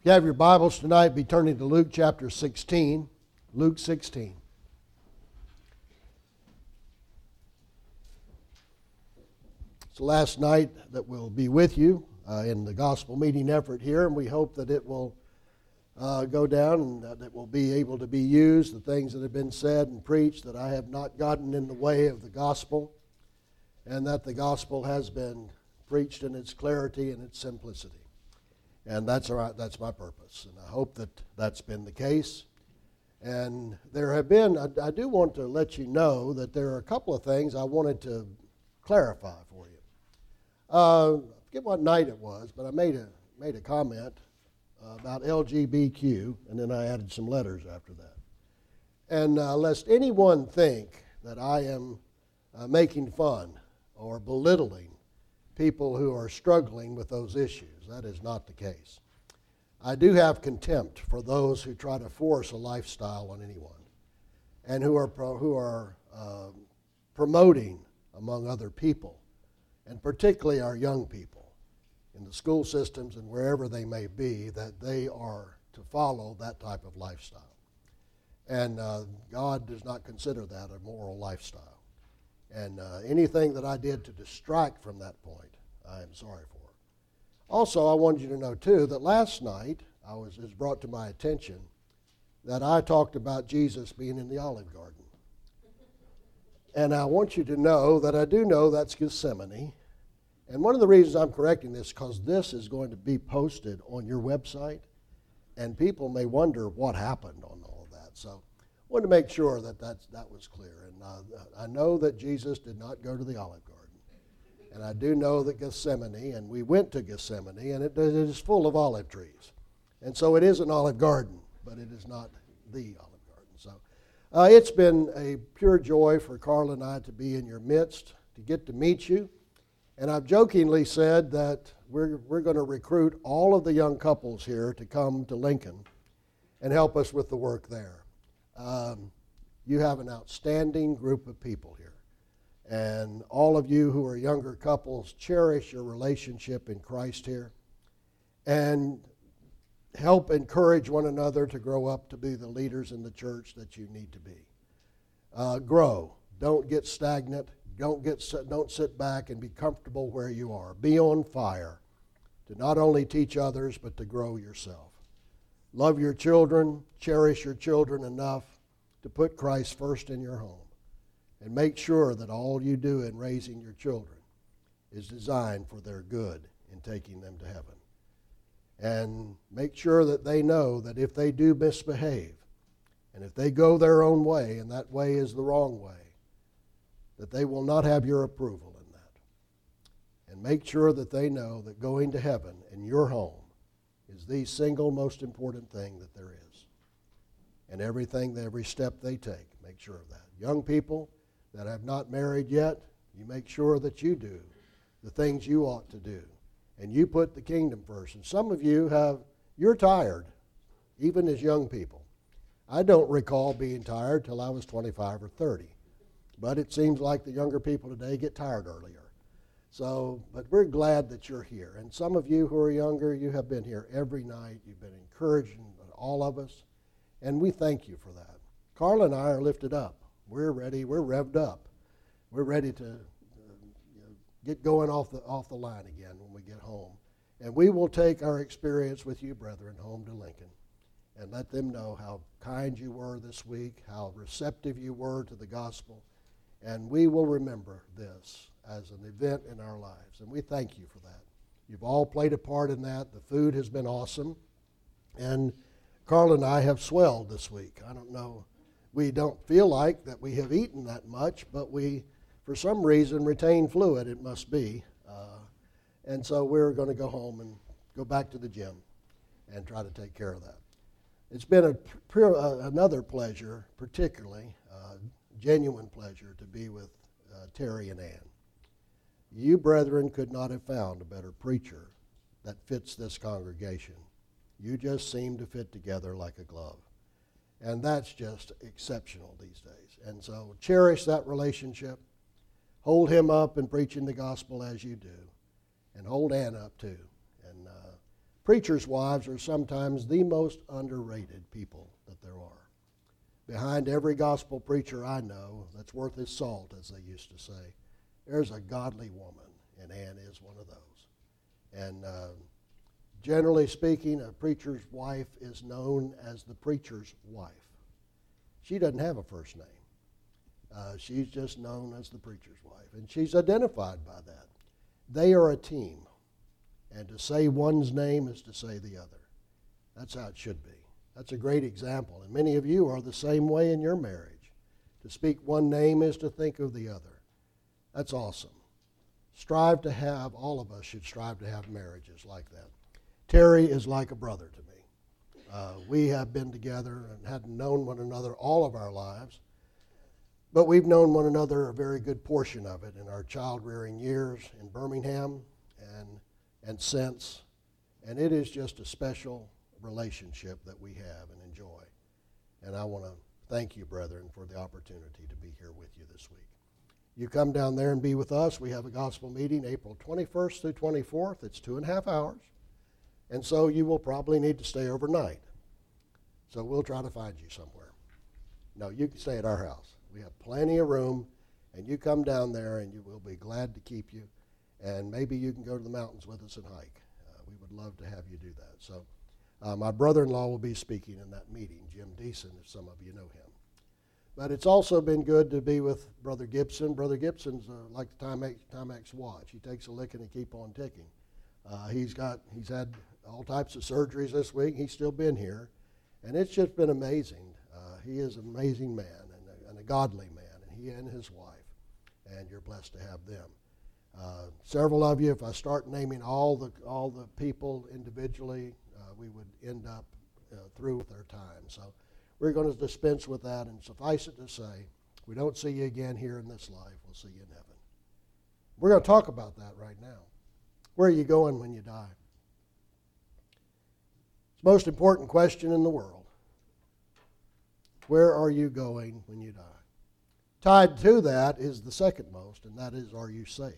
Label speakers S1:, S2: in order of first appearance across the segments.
S1: you have your Bibles tonight, be turning to Luke chapter 16. Luke 16. It's the last night that we'll be with you in the gospel meeting effort here, and we hope that it will go down and that it will be able to be used, the things that have been said and preached, that I have not gotten in the way of the gospel, and that the gospel has been preached in its clarity and its simplicity. And that's my purpose, and I hope that that's been the case. And there have been, I do want to let you know that there are a couple of things I wanted to clarify for you. I forget what night it was, but I made a comment about LGBTQ, and then I added some letters after that. And lest anyone think that I am making fun or belittling people who are struggling with those issues. That is not the case. I do have contempt for those who try to force a lifestyle on anyone and who are promoting among other people, and particularly our young people in the school systems and wherever they may be, that they are to follow that type of lifestyle. And God does not consider that a moral lifestyle. And anything that I did to distract from that point, I am sorry for. Also, I wanted you to know, too, that last night it was brought to my attention that I talked about Jesus being in the Olive Garden. And I want you to know that I do know that's Gethsemane. And one of the reasons I'm correcting this is because this is going to be posted on your website, and people may wonder what happened on all of that. So I wanted to make sure that was clear. And I know that Jesus did not go to the Olive Garden. And I do know that Gethsemane, and we went to Gethsemane, and it is full of olive trees. And so it is an olive garden, but it is not the olive garden. So it's been a pure joy for Carl and I to be in your midst, to get to meet you. And I've jokingly said that we're going to recruit all of the young couples here to come to Lincoln and help us with the work there. You have an outstanding group of people here. And all of you who are younger couples, cherish your relationship in Christ here and help encourage one another to grow up to be the leaders in the church that you need to be. Grow. Don't get stagnant. Don't sit back and be comfortable where you are. Be on fire to not only teach others, but to grow yourself. Love your children. Cherish your children enough to put Christ first in your home. And make sure that all you do in raising your children is designed for their good in taking them to heaven. And make sure that they know that if they do misbehave, and if they go their own way, and that way is the wrong way, that they will not have your approval in that. And make sure that they know that going to heaven in your home is the single most important thing that there is. And every step they take, make sure of that. Young people that have not married yet, you make sure that you do the things you ought to do. And you put the kingdom first. And some of you're tired, even as young people. I don't recall being tired till I was 25 or 30. But it seems like the younger people today get tired earlier. So, but we're glad that you're here. And some of you who are younger, you have been here every night. You've been encouraging all of us. And we thank you for that. Carla and I are lifted up. We're ready. We're revved up. We're ready to get going off the line again when we get home. And we will take our experience with you, brethren, home to Lincoln and let them know how kind you were this week, how receptive you were to the gospel. And we will remember this as an event in our lives. And we thank you for that. You've all played a part in that. The food has been awesome. And Carl and I have swelled this week. I don't know. We don't feel like that we have eaten that much, but we, for some reason, retain fluid, it must be. And so we're going to go home and go back to the gym and try to take care of that. It's been another pleasure, particularly genuine pleasure, to be with Terry and Ann. You, brethren, could not have found a better preacher that fits this congregation. You just seem to fit together like a glove. And that's just exceptional these days. And so cherish that relationship. Hold him up in preaching the gospel as you do. And hold Ann up too. And preachers' wives are sometimes the most underrated people that there are. Behind every gospel preacher I know that's worth his salt, as they used to say, there's a godly woman, and Ann is one of those. And generally speaking, a preacher's wife is known as the preacher's wife. She doesn't have a first name. She's just known as the preacher's wife, and she's identified by that. They are a team, and to say one's name is to say the other. That's how it should be. That's a great example, and many of you are the same way in your marriage. To speak one name is to think of the other. That's awesome. All of us should strive to have marriages like that. Terry is like a brother to me. We have been together and hadn't known one another all of our lives, but we've known one another a very good portion of it in our child-rearing years in Birmingham and since. And it is just a special relationship that we have and enjoy. And I want to thank you, brethren, for the opportunity to be here with you this week. You come down there and be with us. We have a gospel meeting April 21st through 24th. It's 2.5 hours. And so you will probably need to stay overnight. So we'll try to find you somewhere. No, you can stay at our house. We have plenty of room, and you come down there, and we'll be glad to keep you. And maybe you can go to the mountains with us and hike. We would love to have you do that. So my brother-in-law will be speaking in that meeting, Jim Deason, if some of you know him. But it's also been good to be with Brother Gibson. Brother Gibson's like the Timex watch. He takes a licking and keep on ticking. He's had all types of surgeries this week. He's still been here. And it's just been amazing. He is an amazing man and a godly man, and he and his wife. And you're blessed to have them. Several of you, if I start naming all the people individually, we would end up through with our time. So we're going to dispense with that, and suffice it to say, we don't see you again here in this life. We'll see you in heaven. We're going to talk about that right now. Where are you going when you die? It's the most important question in the world. Where are you going when you die? Tied to that is the second most, and that is, are you saved?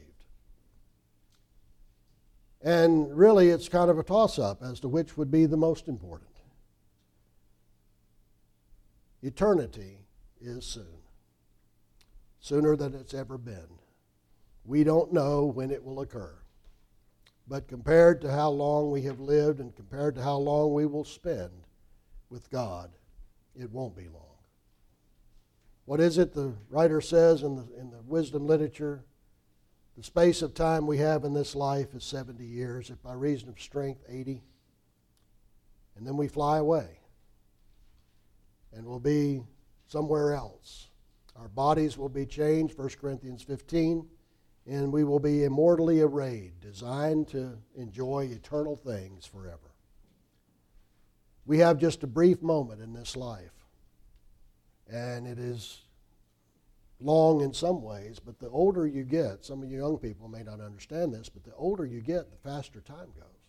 S1: And really, it's kind of a toss-up as to which would be the most important. Eternity is soon, sooner than it's ever been. We don't know when it will occur. But compared to how long we have lived and compared to how long we will spend with God, it won't be long. What is it the writer says in the wisdom literature? The space of time we have in this life is 70 years, if by reason of strength, 80. And then we fly away. And we'll be somewhere else. Our bodies will be changed, 1 Corinthians 15, and we will be immortally arrayed, designed to enjoy eternal things forever. We have just a brief moment in this life, and it is long in some ways, but the older you get, some of you young people may not understand this, but the older you get, the faster time goes.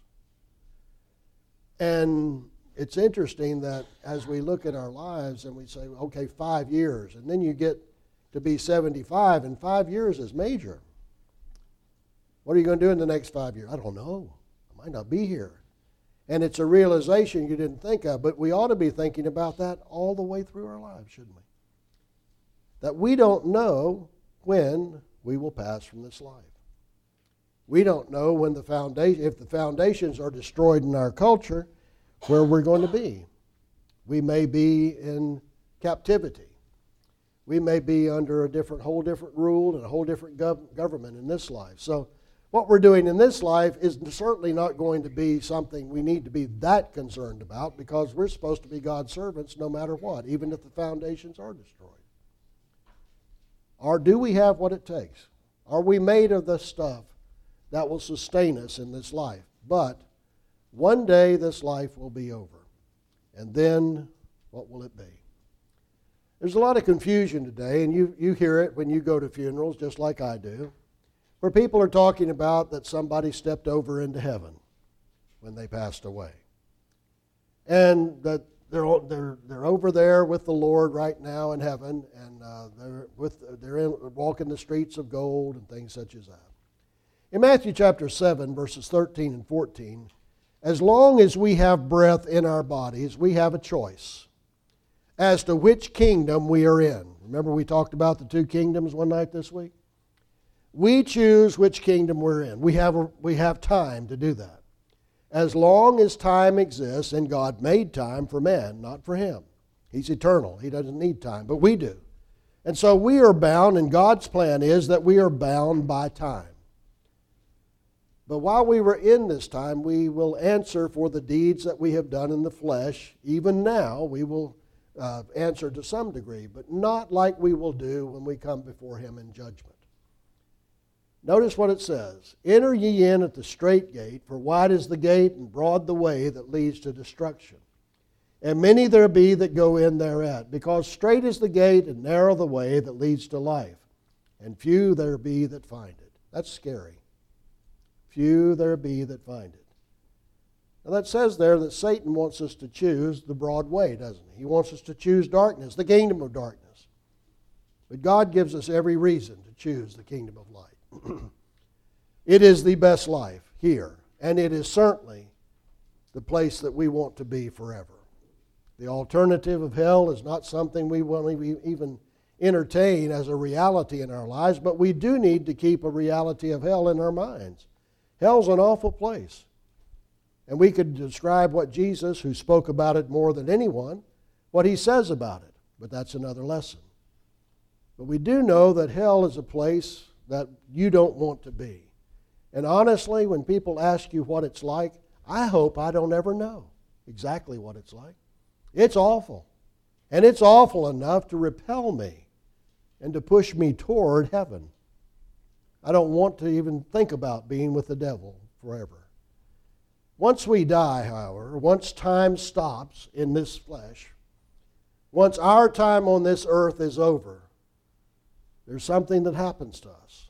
S1: And it's interesting that as we look at our lives and we say, okay, 5 years, and then you get to be 75, and 5 years is major. What are you going to do in the next 5 years? I don't know. I might not be here. And it's a realization you didn't think of, but we ought to be thinking about that all the way through our lives, shouldn't we? That we don't know when we will pass from this life. We don't know when if the foundations are destroyed in our culture, where we're going to be. We may be in captivity. We may be under a whole different rule and a whole different government in this life. So what we're doing in this life is certainly not going to be something we need to be that concerned about, because we're supposed to be God's servants no matter what, even if the foundations are destroyed. Or do we have what it takes? Are we made of the stuff that will sustain us in this life? But one day this life will be over. And then what will it be? There's a lot of confusion today, and you hear it when you go to funerals, just like I do, where people are talking about that somebody stepped over into heaven when they passed away. And that they're over there with the Lord right now in heaven, and they're walking the streets of gold and things such as that. In Matthew chapter 7, verses 13 and 14, As long as we have breath in our bodies, we have a choice as to which kingdom we are in. Remember we talked about the two kingdoms one night this week? We choose which kingdom we're in. We have time to do that. As long as time exists, and God made time for man, not for him. He's eternal. He doesn't need time, but we do. And so we are bound, and God's plan is that we are bound by time. But while we were in this time, we will answer for the deeds that we have done in the flesh. Even now, we will answer to some degree, but not like we will do when we come before him in judgment. Notice what it says. Enter ye in at the strait gate, for wide is the gate and broad the way that leads to destruction. And many there be that go in thereat, because strait is the gate and narrow the way that leads to life, and few there be that find it. That's scary. Few there be that find it. Now that says there that Satan wants us to choose the broad way, doesn't he? He wants us to choose darkness, the kingdom of darkness. But God gives us every reason to choose the kingdom of light. It is the best life here, and it is certainly the place that we want to be forever. The alternative of hell is not something we want to even entertain as a reality in our lives, but we do need to keep a reality of hell in our minds. Hell's an awful place. And we could describe what Jesus, who spoke about it more than anyone, what he says about it, but that's another lesson. But we do know that hell is a place that you don't want to be. And honestly, when people ask you what it's like, I hope I don't ever know exactly what it's like. It's awful. And it's awful enough to repel me and to push me toward heaven. I don't want to even think about being with the devil forever. Once we die, however, once time stops in this flesh, once our time on this earth is over, there's something that happens to us.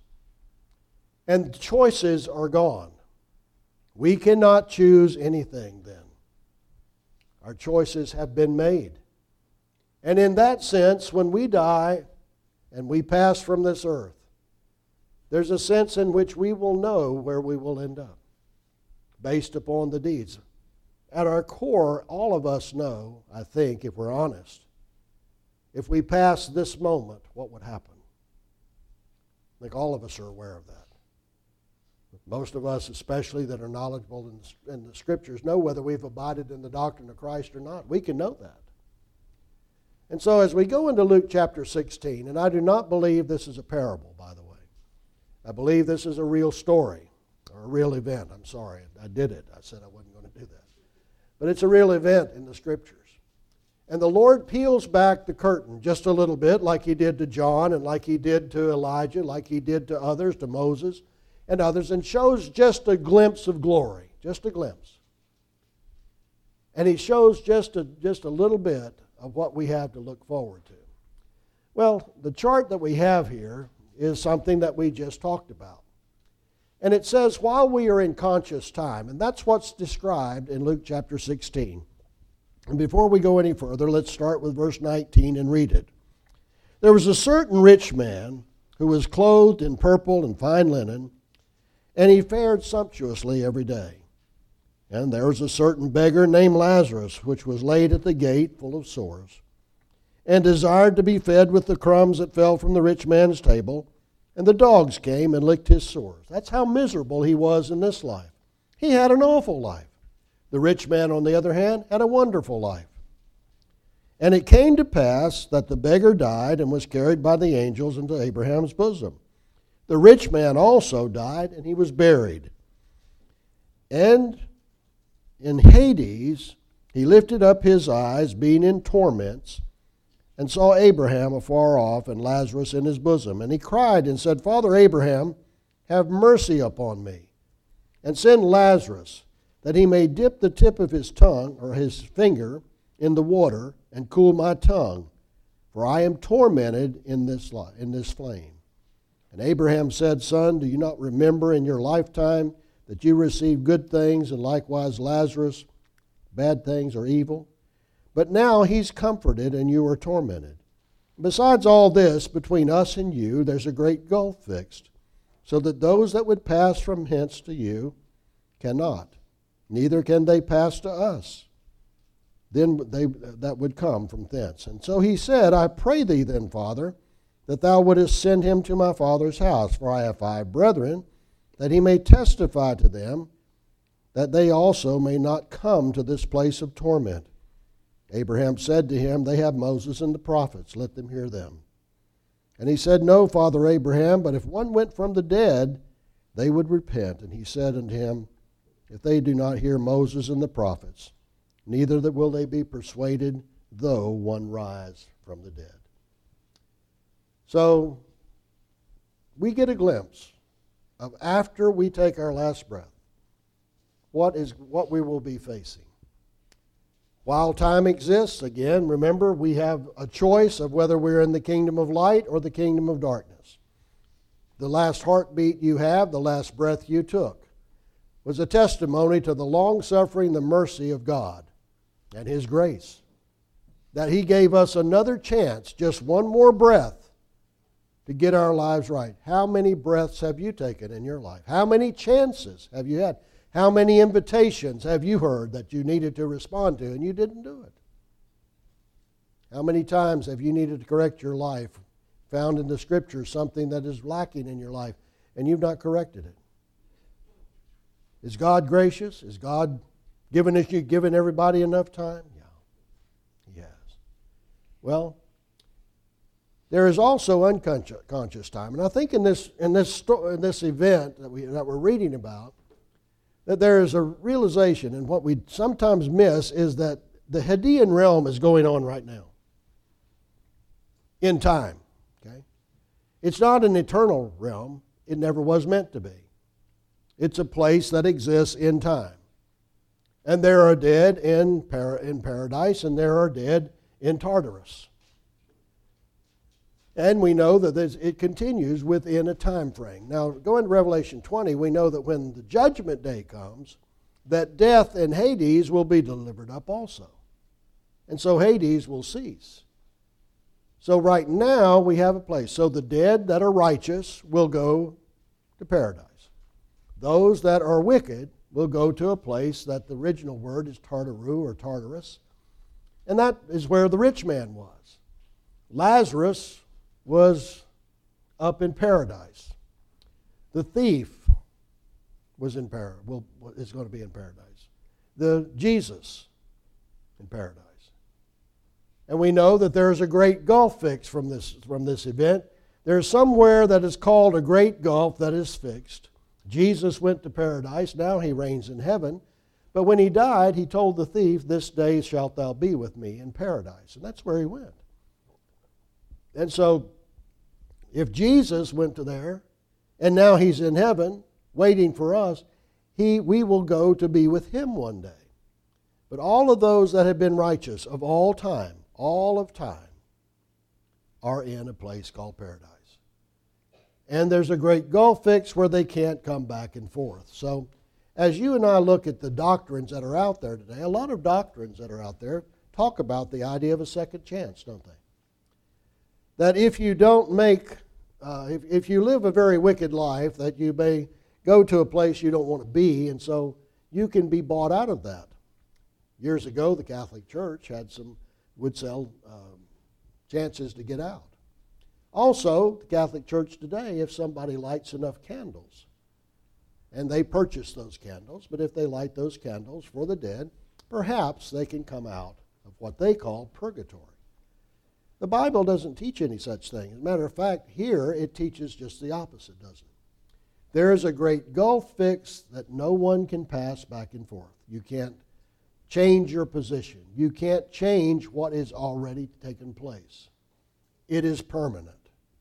S1: And choices are gone. We cannot choose anything then. Our choices have been made. And in that sense, when we die and we pass from this earth, there's a sense in which we will know where we will end up based upon the deeds. At our core, all of us know, I think, if we're honest, if we pass this moment, what would happen? I think all of us are aware of that. Most of us, especially that are knowledgeable in the Scriptures, know whether we've abided in the doctrine of Christ or not. We can know that. And so as we go into Luke chapter 16, and I do not believe this is a parable, by the way. I believe this is a real story, or a real event. I'm sorry, I did it. I said I wasn't going to do that. But it's a real event in the Scriptures. And the Lord peels back the curtain just a little bit, like he did to John, and like he did to Elijah, like he did to others, to Moses and others, and shows just a glimpse of glory, just a glimpse. And he shows just a little bit of what we have to look forward to. Well, the chart that we have here is something that we just talked about. And it says, while we are in conscious time, and that's what's described in Luke chapter 16. And before we go any further, let's start with verse 19 and read it. There was a certain rich man who was clothed in purple and fine linen, and he fared sumptuously every day. And there was a certain beggar named Lazarus, which was laid at the gate full of sores, and desired to be fed with the crumbs that fell from the rich man's table, and the dogs came and licked his sores. That's how miserable he was in this life. He had an awful life. The rich man, on the other hand, had a wonderful life. And it came to pass that the beggar died and was carried by the angels into Abraham's bosom. The rich man also died, and he was buried. And in Hades he lifted up his eyes, being in torments, and saw Abraham afar off and Lazarus in his bosom. And he cried and said, Father Abraham, have mercy upon me, and send Lazarus, that he may dip the tip of his tongue, or his finger, in the water, and cool my tongue, for I am tormented in this flame. And Abraham said, Son, do you not remember in your lifetime that you received good things, and likewise Lazarus bad things or evil? But now he's comforted, and you are tormented. Besides all this, between us and you, there's a great gulf fixed, so that those that would pass from hence to you cannot, neither can they pass to us. Then that would come from thence. And so he said, I pray thee then, Father, that thou wouldest send him to my father's house, for I have 5 brethren, that he may testify to them, that they also may not come to this place of torment. Abraham said to him, They have Moses and the prophets, let them hear them. And he said, No, Father Abraham, but if one went from the dead, they would repent. And he said unto him, If they do not hear Moses and the prophets, neither will they be persuaded, though one rise from the dead. So, we get a glimpse of after we take our last breath, what we will be facing. While time exists, again, remember, we have a choice of whether we're in the kingdom of light or the kingdom of darkness. The last heartbeat you have, the last breath you took, was a testimony to the long-suffering, the mercy of God and His grace. That He gave us another chance, just one more breath, to get our lives right. How many breaths have you taken in your life? How many chances have you had? How many invitations have you heard that you needed to respond to and you didn't do it? How many times have you needed to correct your life, found in the Scriptures something that is lacking in your life, and you've not corrected it? Is God gracious? Is God given everybody enough time? Yeah, He has. Well, there is also unconscious time, and I think in this event that we're reading about, that there is a realization, and what we sometimes miss is that the Hadean realm is going on right now. In time. Okay? It's not an eternal realm. It never was meant to be. It's a place that exists in time. And there are dead in paradise, and there are dead in Tartarus. And we know that it continues within a time frame. Now, going to Revelation 20, we know that when the judgment day comes, that death and Hades will be delivered up also. And so Hades will cease. So right now, we have a place. So the dead that are righteous will go to paradise. Those that are wicked will go to a place that the original word is Tartaru or Tartarus. And that is where the rich man was. Lazarus was up in paradise. The thief was in paradise. Is going to be in paradise. Jesus in paradise. And we know that there is a great gulf fixed from this event. There's somewhere that is called a great gulf that is fixed. Jesus went to paradise. Now He reigns in heaven. But when He died, He told the thief, This day shalt thou be with me in paradise. And that's where He went. And so, if Jesus went to there, and now He's in heaven, waiting for us, we will go to be with Him one day. But all of those that have been righteous of all time, all of time, are in a place called paradise. And there's a great gulf fixed where they can't come back and forth. So, as you and I look at the doctrines that are out there today, a lot of doctrines that are out there talk about the idea of a second chance, don't they? That if you don't if you live a very wicked life, that you may go to a place you don't want to be, and so you can be bought out of that. Years ago, the Catholic Church would sell chances to get out. Also, the Catholic Church today, if somebody lights enough candles, and they purchase those candles, but if they light those candles for the dead, perhaps they can come out of what they call purgatory. The Bible doesn't teach any such thing. As a matter of fact, here it teaches just the opposite, doesn't it? There is a great gulf fixed that no one can pass back and forth. You can't change your position. You can't change what is already taken place. It is permanent.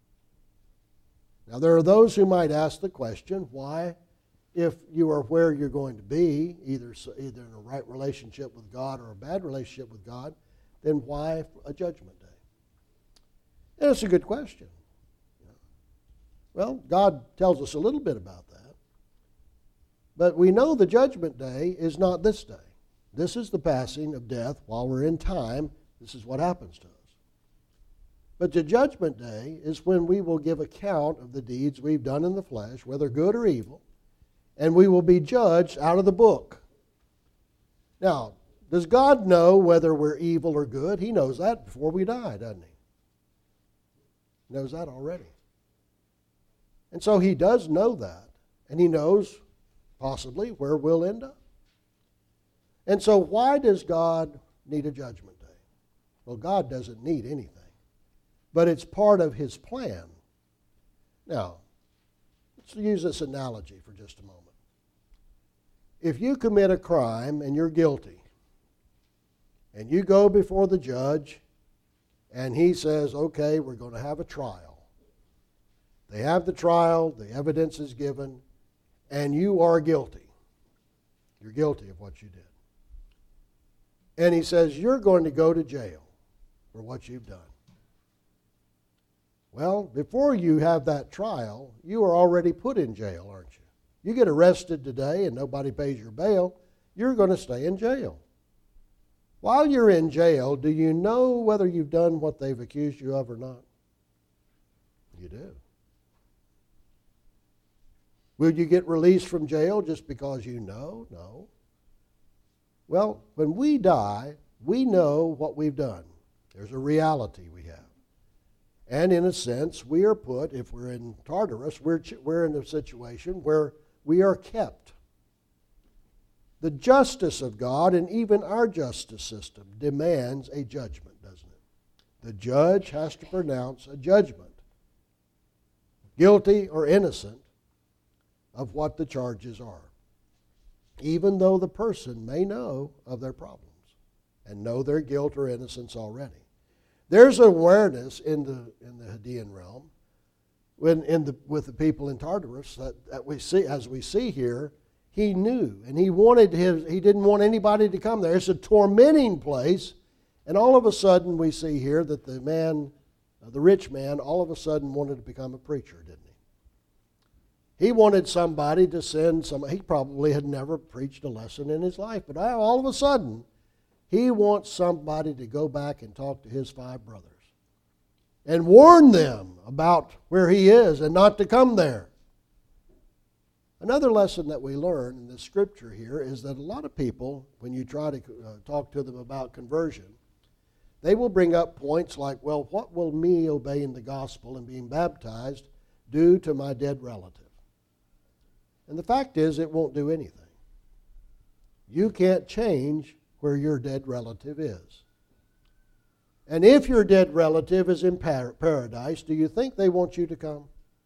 S1: Now, there are those who might ask the question, why, if you are where you're going to be, either in a right relationship with God or a bad relationship with God, then why a judgment day? And it's a good question. Well, God tells us a little bit about that. But we know the judgment day is not this day. This is the passing of death while we're in time. This is what happens to us. But the judgment day is when we will give account of the deeds we've done in the flesh, whether good or evil, and we will be judged out of the book. Now, does God know whether we're evil or good? He knows that before we die, doesn't He? He knows that already. And so He does know that. And He knows, possibly, where we'll end up. And so why does God need a judgment day? Well, God doesn't need anything. But it's part of His plan. Now, let's use this analogy for just a moment. If you commit a crime and you're guilty, and you go before the judge, and he says, okay, we're going to have a trial. They have the trial, the evidence is given, and you are guilty. You're guilty of what you did. And he says, you're going to go to jail for what you've done. Well, before you have that trial, you are already put in jail, aren't you? You get arrested today and nobody pays your bail, you're going to stay in jail. While you're in jail, do you know whether you've done what they've accused you of or not? You do. Will you get released from jail just because you know? No. Well, when we die, we know what we've done. There's a reality we have. And in a sense, we are put, if we're in Tartarus, we're in a situation where we are kept. The justice of God and even our justice system demands a judgment, doesn't it? The judge has to pronounce a judgment, guilty or innocent, of what the charges are, even though the person may know of their problems and know their guilt or innocence already. There's awareness in the Hadean realm with the people in Tartarus that we see, as we see here. He knew, and he didn't want anybody to come there. It's a tormenting place, and all of a sudden we see here that the rich man, all of a sudden wanted to become a preacher, didn't he? He wanted somebody to send somebody. He probably had never preached a lesson in his life, but all of a sudden, he wants somebody to go back and talk to his 5 brothers and warn them about where he is and not to come there. Another lesson that we learn in the scripture here is that a lot of people, when you try to talk to them about conversion, they will bring up points like, well, what will me obeying the gospel and being baptized do to my dead relative? And the fact is, it won't do anything. You can't change where your dead relative is. And if your dead relative is in paradise, do you think they want you to come?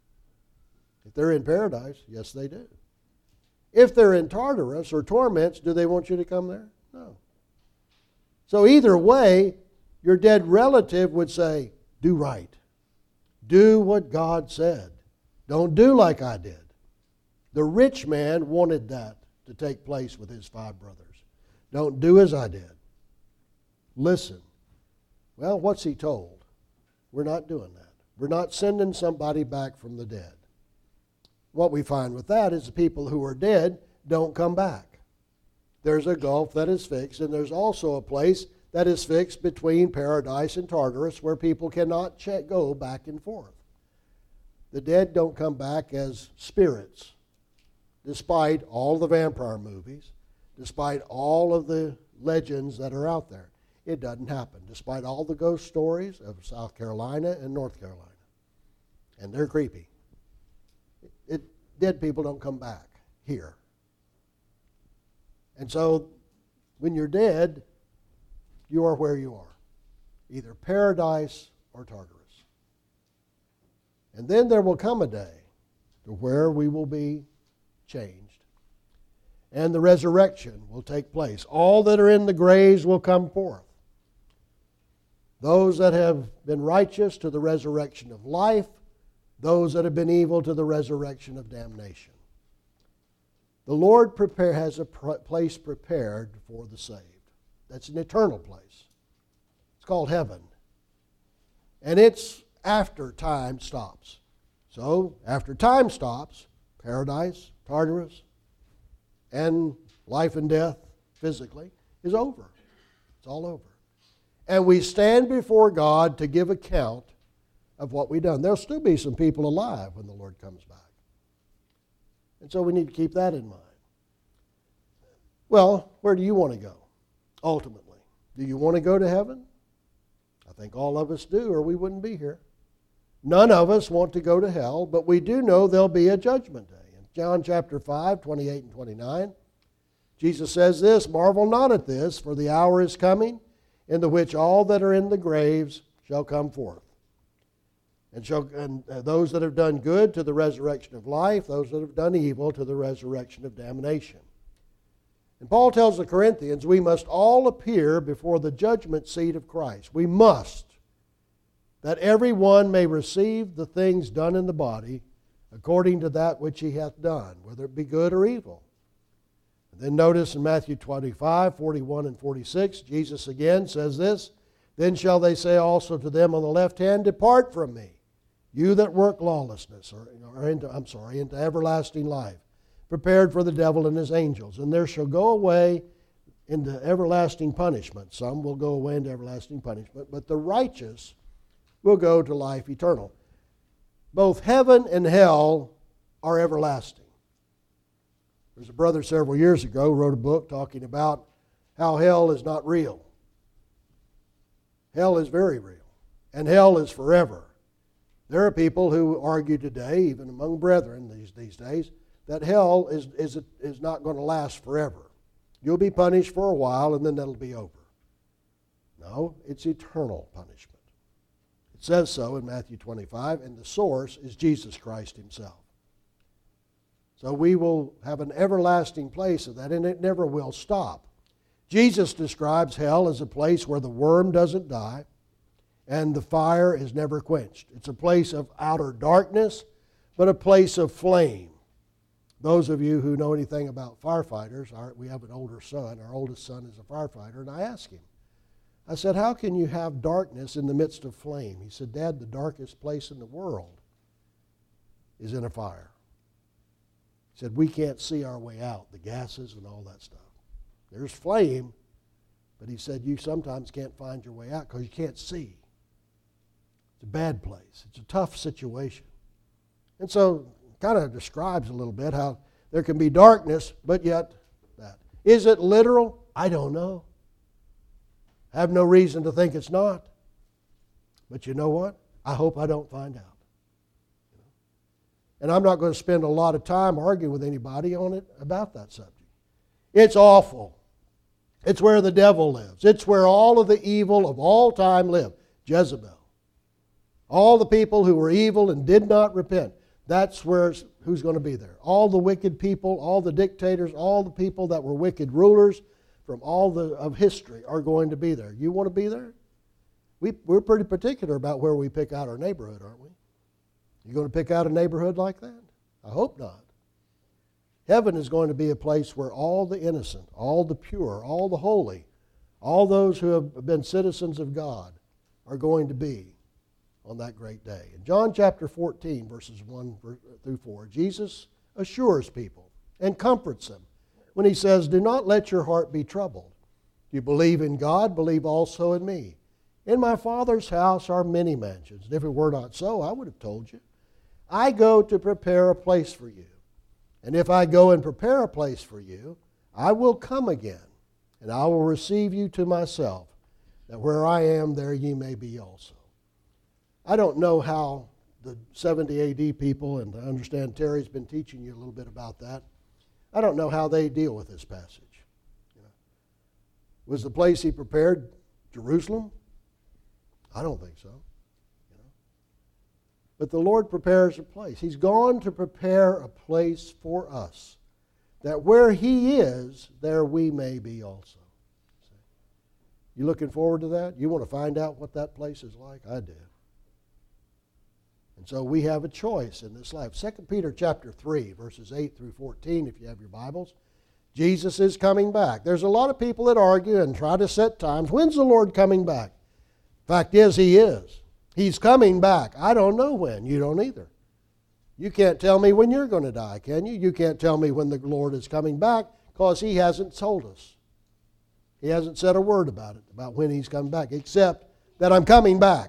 S1: If they're in paradise, yes, they do. If they're in Tartarus or torments, do they want you to come there? No. So either way, your dead relative would say, do right. Do what God said. Don't do like I did. The rich man wanted that to take place with his 5 brothers. Don't do as I did. Listen. Well, what's he told? We're not doing that. We're not sending somebody back from the dead. What we find with that is the people who are dead don't come back. There's a gulf that is fixed, and there's also a place that is fixed between paradise and Tartarus where people cannot go back and forth. The dead don't come back as spirits, despite all the vampire movies, despite all of the legends that are out there. It doesn't happen, despite all the ghost stories of South Carolina and North Carolina. And they're creepy. Dead people don't come back here. And so, when you're dead, you are where you are, either paradise or Tartarus. And then there will come a day to where we will be changed. And the resurrection will take place. All that are in the graves will come forth. Those that have been righteous to the resurrection of life, those that have been evil to the resurrection of damnation. The Lord has a place prepared for the saved. That's an eternal place. It's called heaven. And it's after time stops. So, after time stops, paradise, Tartarus, and life and death physically is over. It's all over. And we stand before God to give account of what we've done. There'll still be some people alive when the Lord comes back. And so we need to keep that in mind. Well, where do you want to go? ultimately. Do you want to go to heaven? I think all of us do, or we wouldn't be here. None of us want to go to hell, but we do know there'll be a judgment day. In John chapter 5, 28 and 29, Jesus says this, "Marvel not at this, for the hour is coming, in the which all that are in the graves shall come forth. And those that have done good to the resurrection of life, those that have done evil to the resurrection of damnation." And Paul tells the Corinthians, we must all appear before the judgment seat of Christ. We must, that every one may receive the things done in the body according to that which he hath done, whether it be good or evil. And then notice in Matthew 25, 41 and 46, Jesus again says this, "Then shall they say also to them on the left hand, Depart from me, you that work lawlessness," into everlasting life, "prepared for the devil and his angels. And there shall go away into everlasting punishment." Some will go away into everlasting punishment, but the righteous will go to life eternal. Both heaven and hell are everlasting. There's a brother several years ago wrote a book talking about how hell is not real. Hell is very real, and hell is forever. There are people who argue today, even among brethren these days, that hell is not going to last forever. You'll be punished for a while and then that'll be over. No, it's eternal punishment. It says so in Matthew 25, and the source is Jesus Christ himself. So we will have an everlasting place of that, and it never will stop. Jesus describes hell as a place where the worm doesn't die and the fire is never quenched. It's a place of outer darkness, but a place of flame. Those of you who know anything about firefighters, we have an older son. Our oldest son is a firefighter, and I asked him, I said, "How can you have darkness in the midst of flame?" He said, "Dad, the darkest place in the world is in a fire." He said, "We can't see our way out, the gases and all that stuff. There's flame, but," he said, "you sometimes can't find your way out because you can't see. It's a bad place. It's a tough situation." And so it kind of describes a little bit how there can be darkness, but yet that. Is it literal? I don't know. I have no reason to think it's not. But you know what? I hope I don't find out. And I'm not going to spend a lot of time arguing with anybody on it about that subject. It's awful. It's where the devil lives. It's where all of the evil of all time live. Jezebel. All the people who were evil and did not repent. That's who's going to be there. All the wicked people, all the dictators, all the people that were wicked rulers from all of history are going to be there. You want to be there? We're pretty particular about where we pick out our neighborhood, aren't we? You going to pick out a neighborhood like that? I hope not. Heaven is going to be a place where all the innocent, all the pure, all the holy, all those who have been citizens of God are going to be on that great day. In John chapter 14, verses 1 through 4, Jesus assures people and comforts them when he says, "Do not let your heart be troubled. You believe in God, believe also in me. In my Father's house are many mansions. And if it were not so, I would have told you. I go to prepare a place for you. And if I go and prepare a place for you, I will come again, and I will receive you to myself, that where I am, there ye may be also." I don't know how the 70 AD people, and I understand Terry's been teaching you a little bit about that, I don't know how they deal with this passage. Was the place he prepared Jerusalem? I don't think so. But the Lord prepares a place. He's gone to prepare a place for us, that where he is, there we may be also. You looking forward to that? You want to find out what that place is like? I do. And so we have a choice in this life. 2 Peter chapter 3, verses 8 through 14, if you have your Bibles. Jesus is coming back. There's a lot of people that argue and try to set times. When's the Lord coming back? Fact is, he is. He's coming back. I don't know when. You don't either. You can't tell me when you're going to die, can you? You can't tell me when the Lord is coming back because he hasn't told us. He hasn't said a word about it, about when he's coming back, except that I'm coming back.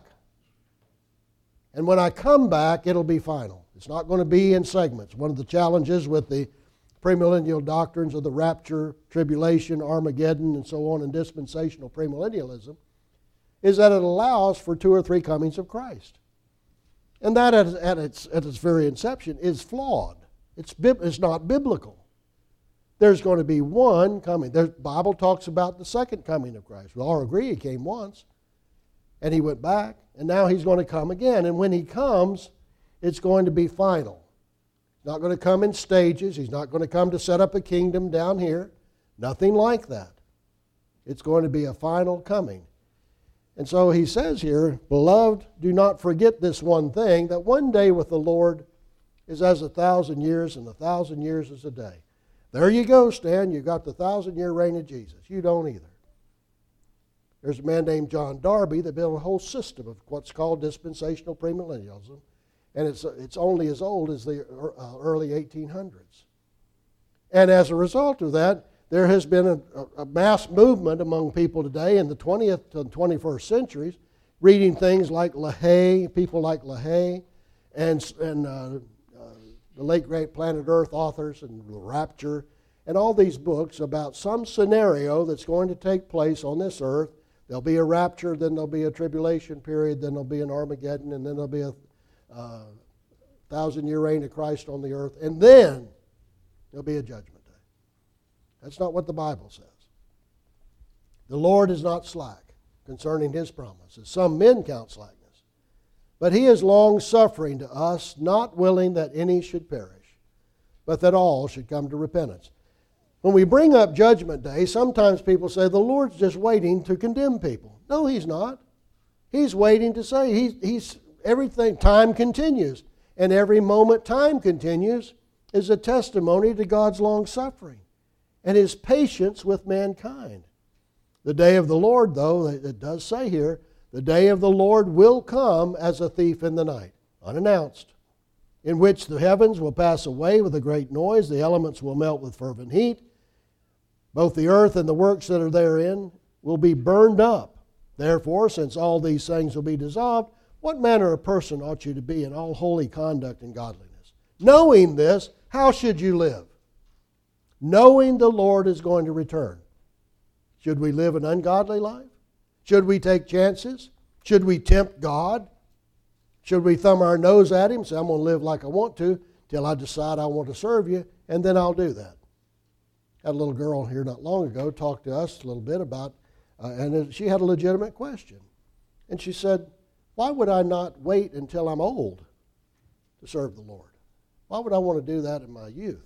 S1: And when I come back, it'll be final. It's not going to be in segments. One of the challenges with the premillennial doctrines of the rapture, tribulation, Armageddon, and so on, and dispensational premillennialism, is that it allows for 2 or 3 comings of Christ. And that at its very inception is flawed. It's not biblical. There's going to be one coming. The Bible talks about the second coming of Christ. We all agree he came once, and he went back, and now he's going to come again. And when he comes, it's going to be final. He's not going to come in stages. He's not going to come to set up a kingdom down here. Nothing like that. It's going to be a final coming. And so he says here, beloved, do not forget this one thing, that one day with the Lord is as 1,000 years, and 1,000 years is a day. There you go, Stan. You got the 1,000-year reign of Jesus. You don't either. There's a man named John Darby that built a whole system of what's called dispensational premillennialism, and it's only as old as the early 1800s. And as a result of that, there has been a mass movement among people today in the 20th and 21st centuries, reading things like LaHaye, people like LaHaye, and the late great Planet Earth authors, and The Rapture, and all these books about some scenario that's going to take place on this earth. There'll be a rapture, then there'll be a tribulation period, then there'll be an Armageddon, and then there'll be a 1,000-year reign of Christ on the earth, and then there'll be a judgment. That's not what the Bible says. The Lord is not slack concerning his promises. Some men count slackness. But he is long-suffering to us, not willing that any should perish, but that all should come to repentance. When we bring up Judgment Day, sometimes people say the Lord's just waiting to condemn people. No, he's not. He's waiting to say he's everything. Time continues. And every moment time continues is a testimony to God's long-suffering and his patience with mankind. The day of the Lord, though, it does say here, the day of the Lord will come as a thief in the night, unannounced, in which the heavens will pass away with a great noise, the elements will melt with fervent heat, both the earth and the works that are therein will be burned up. Therefore, since all these things will be dissolved, what manner of person ought you to be in all holy conduct and godliness? Knowing this, how should you live? Knowing the Lord is going to return. Should we live an ungodly life? Should we take chances? Should we tempt God? Should we thumb our nose at him and say, I'm going to live like I want to till I decide I want to serve you, and then I'll do that? Had a little girl here not long ago talk to us a little bit about, and she had a legitimate question. And she said, why would I not wait until I'm old to serve the Lord? Why would I want to do that in my youth?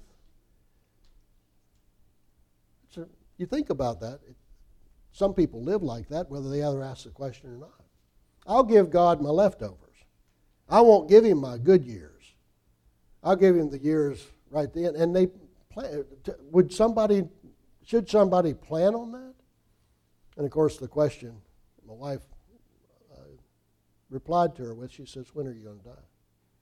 S1: So you think about that. Some people live like that, whether they ever ask the question or not. I'll give God my leftovers. I won't give him my good years. I'll give him the years right then. And they plan. Should somebody plan on that? And of course, the question my wife replied to her with, she says, when are you going to die?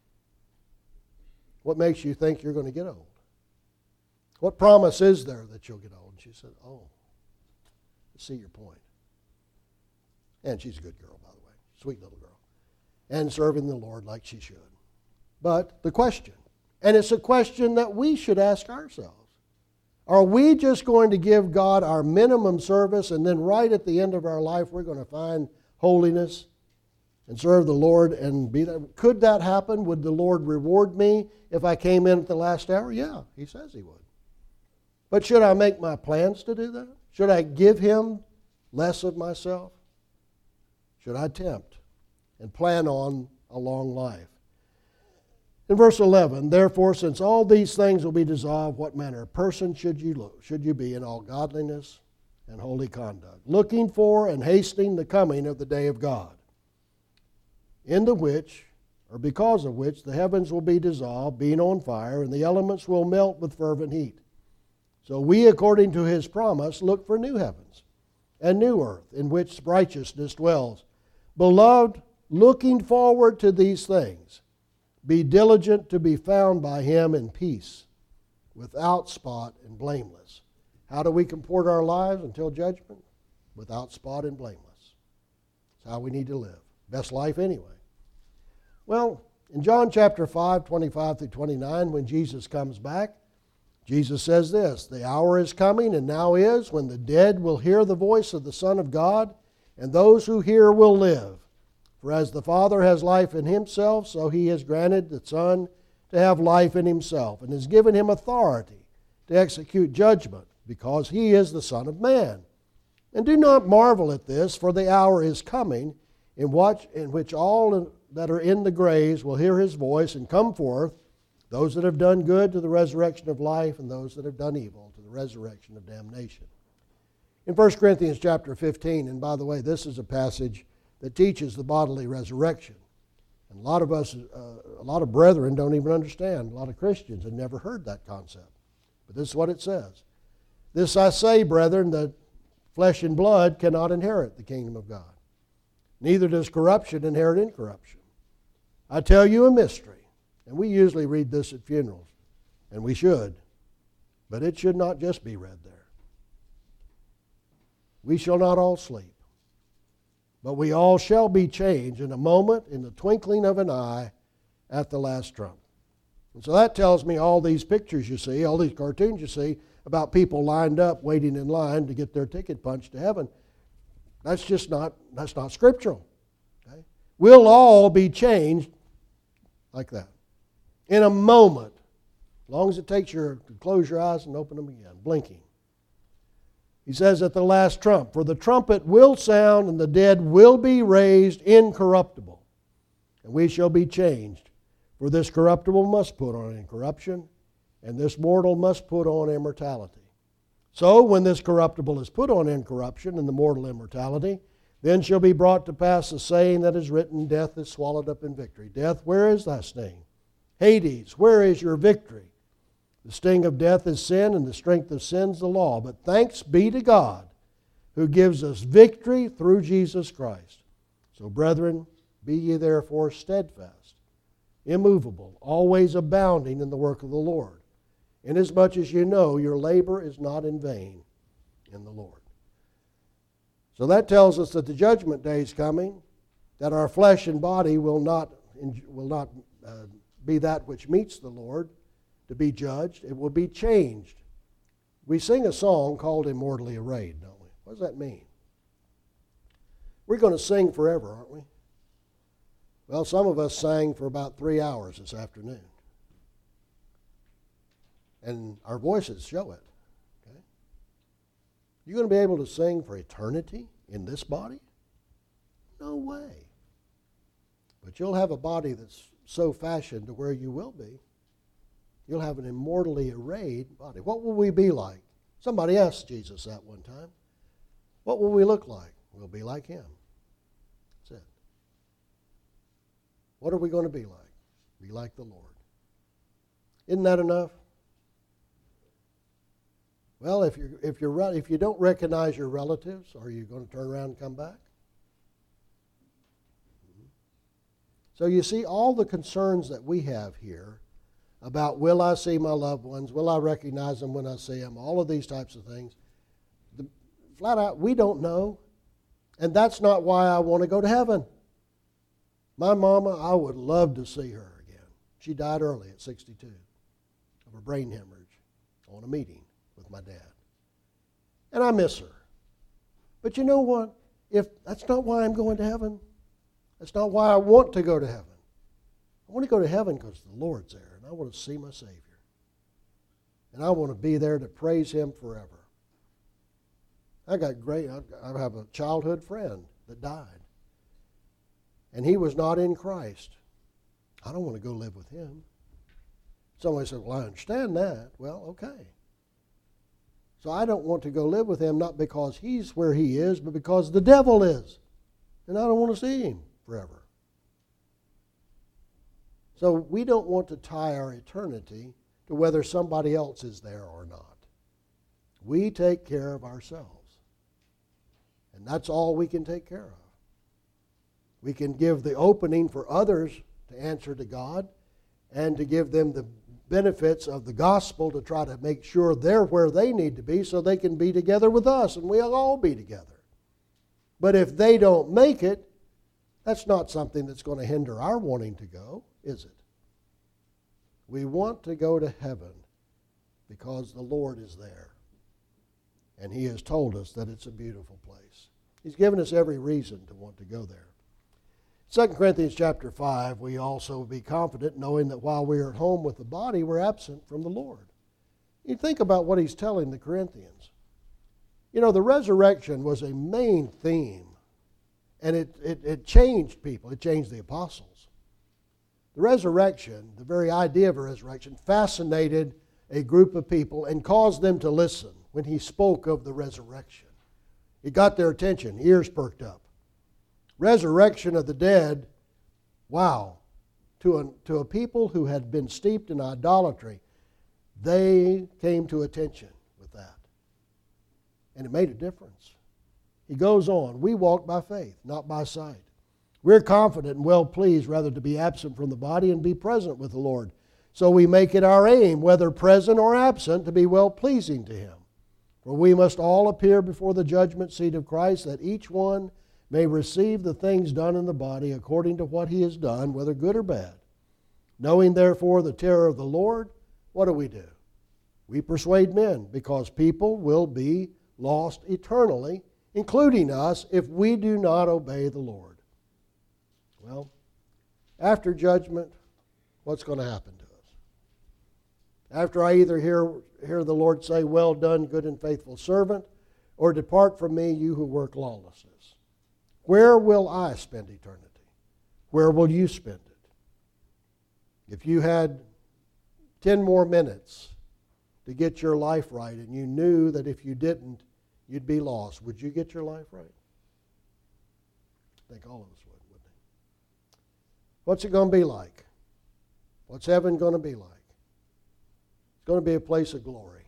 S1: What makes you think you're going to get old? What promise is there that you'll get old? And she said, oh, I see your point. And she's a good girl, by the way. Sweet little girl. And serving the Lord like she should. But the question, and it's a question that we should ask ourselves, are we just going to give God our minimum service and then right at the end of our life we're going to find holiness and serve the Lord and be there? Could that happen? Would the Lord reward me if I came in at the last hour? Yeah, he says he would. But should I make my plans to do that? Should I give him less of myself? Should I tempt and plan on a long life? In verse 11, therefore, since all these things will be dissolved, what manner of person should you be in all godliness and holy conduct, looking for and hastening the coming of the day of God, in the which, or because of which, the heavens will be dissolved, being on fire, and the elements will melt with fervent heat. So we, according to his promise, look for new heavens and new earth, in which righteousness dwells. Beloved, looking forward to these things, be diligent to be found by him in peace, without spot and blameless. How do we comport our lives until judgment? Without spot and blameless. That's how we need to live. Best life anyway. Well, in John chapter 5, 25 through 29, when Jesus comes back Jesus says this, "The hour is coming, and now is, when the dead will hear the voice of the Son of God, and those who hear will live. For as the Father has life in himself, so he has granted the Son to have life in himself, and has given him authority to execute judgment, because he is the Son of Man. And do not marvel at this, for the hour is coming, in which all that are in the graves will hear his voice and come forth, those that have done good to the resurrection of life, and those that have done evil to the resurrection of damnation." In 1 Corinthians chapter 15, and by the way, this is a passage that teaches the bodily resurrection. And a lot of us, a lot of brethren don't even understand. A lot of Christians have never heard that concept. But this is what it says. "This I say, brethren, that flesh and blood cannot inherit the kingdom of God. Neither does corruption inherit incorruption. I tell you a mystery." And we usually read this at funerals, and we should. But it should not just be read there. "We shall not all sleep, but we all shall be changed in a moment, in the twinkling of an eye, at the last trump." And so that tells me all these pictures you see, all these cartoons you see about people lined up waiting in line to get their ticket punched to heaven, that's not scriptural. Okay? We'll all be changed like that in a moment, as long as it takes you to close your eyes and open them again, blinking. He says at the last trump, "For the trumpet will sound, and the dead will be raised incorruptible, and we shall be changed. For this corruptible must put on incorruption, and this mortal must put on immortality. So when this corruptible is put on incorruption and the mortal immortality, then shall be brought to pass the saying that is written, Death is swallowed up in victory. Death, where is thy sting? Hades, where is your victory? The sting of death is sin, and the strength of sin is the law. But thanks be to God, who gives us victory through Jesus Christ. So, brethren, be ye therefore steadfast, immovable, always abounding in the work of the Lord, inasmuch as you know your labor is not in vain in the Lord." So that tells us that the judgment day is coming, that our flesh and body will not be that which meets the Lord to be judged. It will be changed. We sing a song called Immortally Arrayed, don't we? What does that mean? We're going to sing forever, aren't we? Well, some of us sang for about 3 hours this afternoon. And our voices show it. Okay? You're going to be able to sing for eternity in this body? No way. But you'll have a body that's so fashioned to where you will be. You'll have an immortally arrayed body. What will we be like? Somebody asked Jesus that one time. What will we look like? We'll be like him. That's it. What are we going to be like? Be like the Lord. Isn't that enough? Well, if you don't recognize your relatives, are you going to turn around and come back? So you see, all the concerns that we have here about will I see my loved ones, will I recognize them when I see them, all of these types of things, flat out, we don't know. And that's not why I want to go to heaven. My mama, I would love to see her again. She died early at 62 of a brain hemorrhage on a meeting with my dad. And I miss her. But you know what? If that's not why I'm going to heaven. That's not why I want to go to heaven. I want to go to heaven because the Lord's there, and I want to see my Savior. And I want to be there to praise him forever. I have a childhood friend that died. And he was not in Christ. I don't want to go live with him. Somebody said, well, I understand that. Well, okay. So I don't want to go live with him, not because he's where he is, but because the devil is. And I don't want to see him forever. So we don't want to tie our eternity to whether somebody else is there or not. We take care of ourselves. And that's all we can take care of. We can give the opening for others to answer to God and to give them the benefits of the gospel to try to make sure they're where they need to be so they can be together with us and we'll all be together. But if they don't make it, that's not something that's going to hinder our wanting to go, is it? We want to go to heaven. because the Lord is there. And He has told us that it's a beautiful place. He's given us every reason to want to go there. 2 Corinthians chapter 5, we also be confident knowing that while we are at home with the body, we're absent from the Lord. You think about what he's telling the Corinthians. You know, the resurrection was a main theme, and it changed people. It changed the apostles. The resurrection, the very idea of a resurrection, fascinated a group of people and caused them to listen when he spoke of the resurrection. It got their attention, ears perked up. Resurrection of the dead, wow, to a people who had been steeped in idolatry, they came to attention with that. And it made a difference. He goes on, we walk by faith, not by sight. We're confident and well pleased rather to be absent from the body and be present with the Lord. So we make it our aim, whether present or absent, to be well pleasing to Him. For we must all appear before the judgment seat of Christ, that each one may receive the things done in the body according to what he has done, whether good or bad. Knowing therefore the terror of the Lord, what do? We persuade men, because people will be lost eternally, including us, if we do not obey the Lord. Well, after judgment, what's going to happen to us? After I either hear the Lord say, well done, good and faithful servant, or depart from me, you who work lawlessness. Where will I spend eternity? Where will you spend it? If you had 10 more minutes to get your life right and you knew that if you didn't, you'd be lost, would you get your life right? I think all of us would, wouldn't we? What's it going to be like? What's heaven going to be like? It's going to be a place of glory.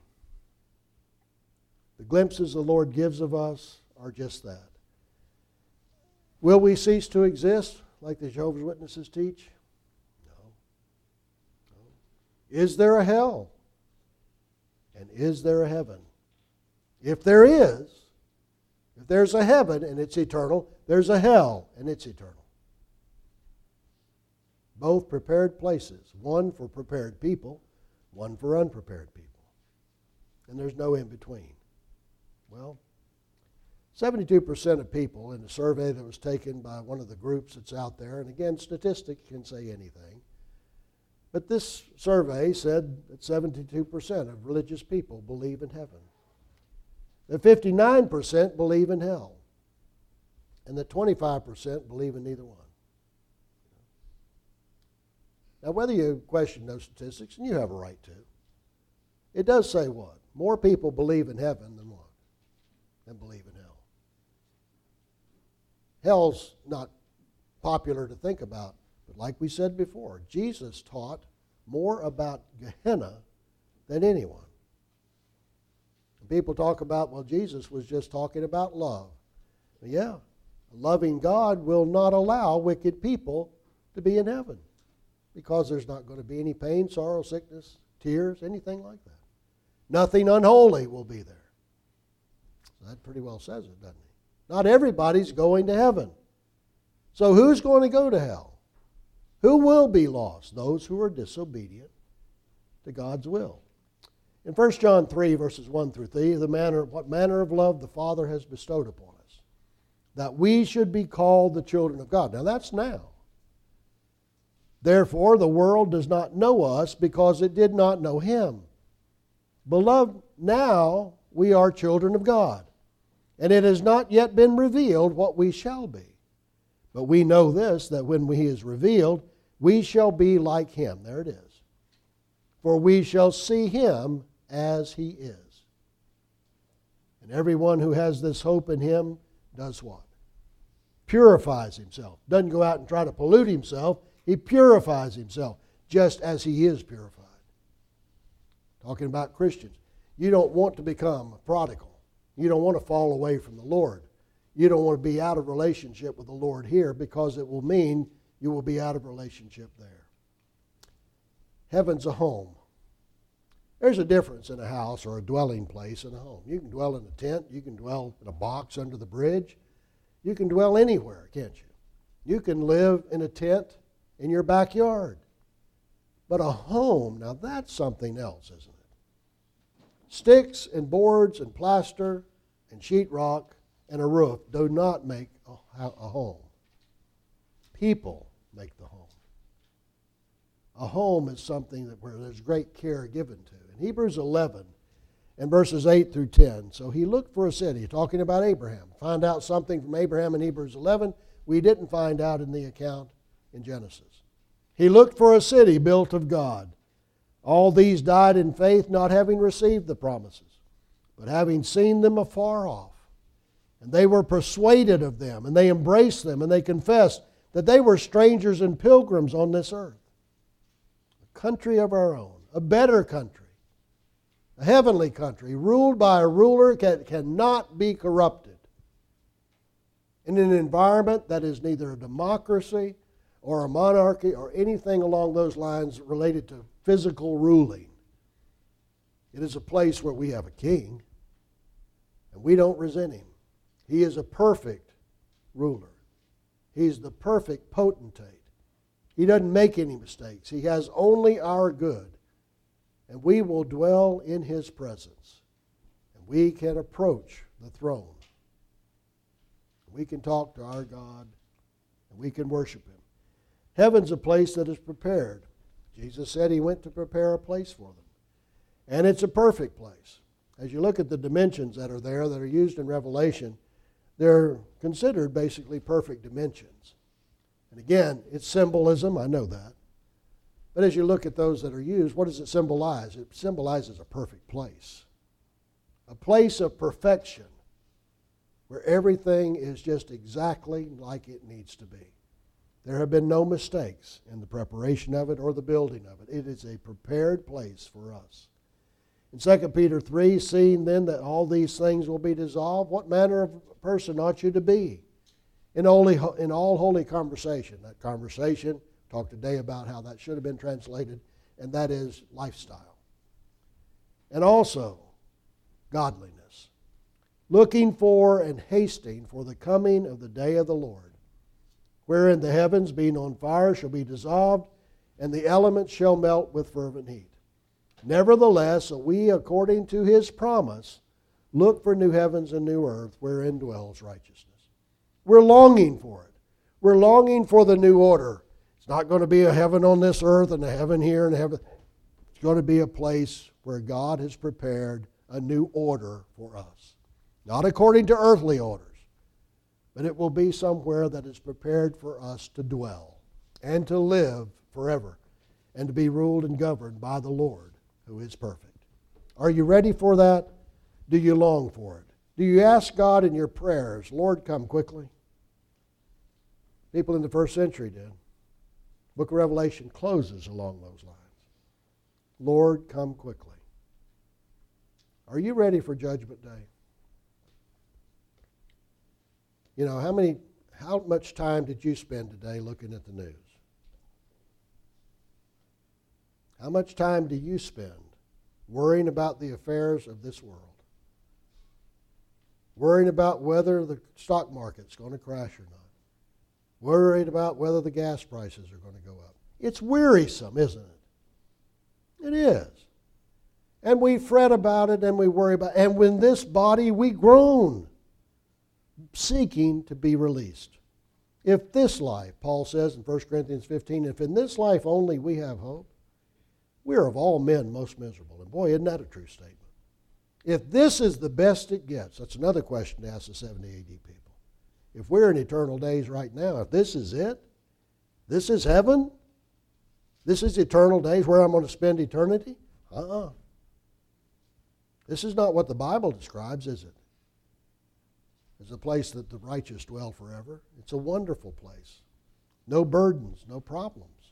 S1: The glimpses the Lord gives of us are just that. Will we cease to exist like the Jehovah's Witnesses teach? No. Is there a hell? And is there a heaven? If there's a heaven and it's eternal, there's a hell and it's eternal. Both prepared places, one for prepared people, one for unprepared people. And there's no in between. Well, 72% of people in a survey that was taken by one of the groups that's out there, and again, statistics can say anything, but this survey said that 72% of religious people believe in heaven, that 59% believe in hell, and that 25% believe in neither one. Now, whether you question those statistics, and you have a right to, it does say what? More people believe in heaven than what? Than believe in hell. Hell's not popular to think about, but like we said before, Jesus taught more about Gehenna than anyone. And people talk about, well, Jesus was just talking about love. Well, yeah, a loving God will not allow wicked people to be in heaven because there's not going to be any pain, sorrow, sickness, tears, anything like that. Nothing unholy will be there. So that pretty well says it, doesn't it? Not everybody's going to heaven. So who's going to go to hell? Who will be lost? Those who are disobedient to God's will. In 1 John 3, verses 1 through 3, what manner of love the Father has bestowed upon us, that we should be called the children of God. Now that's now. Therefore the world does not know us because it did not know Him. Beloved, now we are children of God. And it has not yet been revealed what we shall be. But we know this, that when He is revealed, we shall be like Him. There it is. For we shall see Him as He is. And everyone who has this hope in Him does what? Purifies himself. Doesn't go out and try to pollute himself. He purifies himself just as He is purified. Talking about Christians. You don't want to become a prodigal. You don't want to fall away from the Lord. You don't want to be out of relationship with the Lord here because it will mean you will be out of relationship there. Heaven's a home. There's a difference in a house or a dwelling place and a home. You can dwell in a tent. You can dwell in a box under the bridge. You can dwell anywhere, can't you? You can live in a tent in your backyard. But a home, now that's something else, isn't it? Sticks and boards and plaster and sheetrock and a roof do not make a home. People make the home. A home is something where there's great care given to. In Hebrews 11 and verses 8 through 10, so he looked for a city, talking about Abraham. Find out something from Abraham in Hebrews 11 we didn't find out in the account in Genesis. He looked for a city built of God. All these died in faith, not having received the promises, but having seen them afar off. And they were persuaded of them, and they embraced them, and they confessed that they were strangers and pilgrims on this earth. A country of our own, a better country, a heavenly country, ruled by a ruler that cannot be corrupted, in an environment that is neither a democracy or a monarchy or anything along those lines related to physical ruling. It is a place where we have a king, and we don't resent him. He is a perfect ruler. He's the perfect potentate. He doesn't make any mistakes. He has only our good. And we will dwell in His presence. And we can approach the throne. We can talk to our God. And we can worship Him. Heaven's a place that is prepared. Jesus said He went to prepare a place for them. And it's a perfect place. As you look at the dimensions that are there that are used in Revelation, they're considered basically perfect dimensions. And again, it's symbolism, I know that. But as you look at those that are used, what does it symbolize? It symbolizes a perfect place. A place of perfection where everything is just exactly like it needs to be. There have been no mistakes in the preparation of it or the building of it. It is a prepared place for us. In 2 Peter 3, seeing then that all these things will be dissolved, what manner of person ought you to be in all holy conversation? That conversation, talk today about how that should have been translated, and that is lifestyle. And also godliness, looking for and hasting for the coming of the day of the Lord, wherein the heavens being on fire shall be dissolved, and the elements shall melt with fervent heat. Nevertheless, we, according to His promise, look for new heavens and new earth wherein dwells righteousness. We're longing for it. We're longing for the new order. It's not going to be a heaven on this earth and a heaven here and a heaven. It's going to be a place where God has prepared a new order for us. Not according to earthly orders, but it will be somewhere that is prepared for us to dwell and to live forever and to be ruled and governed by the Lord, who is perfect. Are you ready for that? Do you long for it? Do you ask God in your prayers, Lord, come quickly? People in the first century did. Book of Revelation closes along those lines. Lord, come quickly. Are you ready for Judgment Day? You know, how much time did you spend today looking at the news? How much time do you spend worrying about the affairs of this world? Worrying about whether the stock market's going to crash or not? Worried about whether the gas prices are going to go up? It's wearisome, isn't it? It is. And we fret about it and we worry about it. And when this body we groan, seeking to be released. If this life, Paul says in 1 Corinthians 15, if in this life only we have hope, we are of all men most miserable. And boy, isn't that a true statement? If this is the best it gets, that's another question to ask the 70 AD people. If we're in eternal days right now, if this is it, this is heaven, this is eternal days where I'm going to spend eternity, This is not what the Bible describes, is it? It's a place that the righteous dwell forever. It's a wonderful place. No burdens, no problems.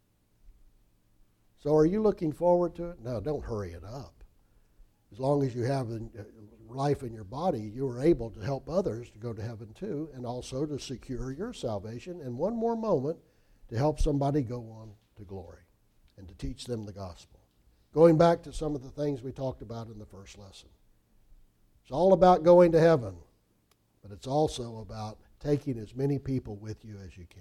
S1: So are you looking forward to it? No, don't hurry it up. As long as you have life in your body, you are able to help others to go to heaven too, and also to secure your salvation, and one more moment to help somebody go on to glory and to teach them the gospel. Going back to some of the things we talked about in the first lesson. It's all about going to heaven, but it's also about taking as many people with you as you can.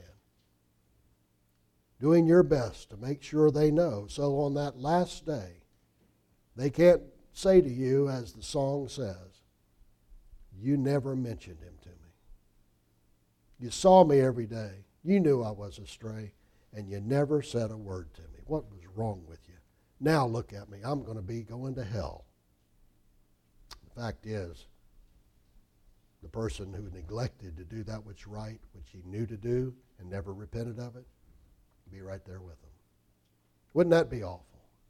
S1: Doing your best to make sure they know. So on that last day, they can't say to you, as the song says, you never mentioned him to me. You saw me every day. You knew I was astray, and you never said a word to me. What was wrong with you? Now look at me. I'm going to be going to hell. The fact is, the person who neglected to do that which right, which he knew to do, and never repented of it, be right there with him. Wouldn't that be awful?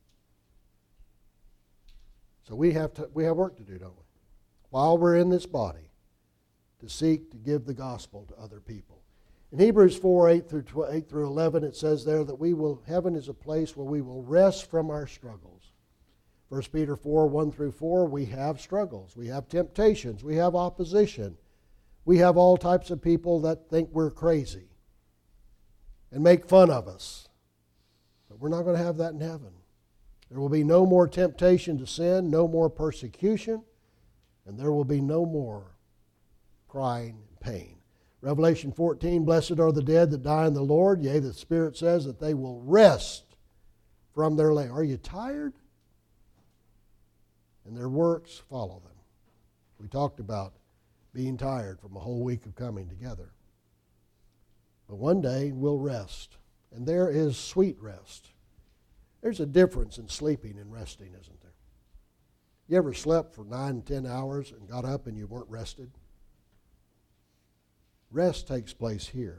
S1: So we have work to do, don't we? While we're in this body, to seek to give the gospel to other people. In Hebrews 4, 8 through 11, it says there that heaven is a place where we will rest from our struggles. 1 Peter 4, 1 through 4, we have struggles. We have temptations. We have opposition. We have all types of people that think we're crazy and make fun of us. But we're not going to have that in heaven. There will be no more temptation to sin, no more persecution, and there will be no more crying and pain. Revelation 14, blessed are the dead that die in the Lord. Yea, the Spirit says that they will rest from their labor. Are you tired? And their works follow them. We talked about being tired from a whole week of coming together. But one day we'll rest, and there is sweet rest. There's a difference in sleeping and resting, isn't there? You ever slept for 9 and 10 hours and got up and you weren't rested? Rest takes place here.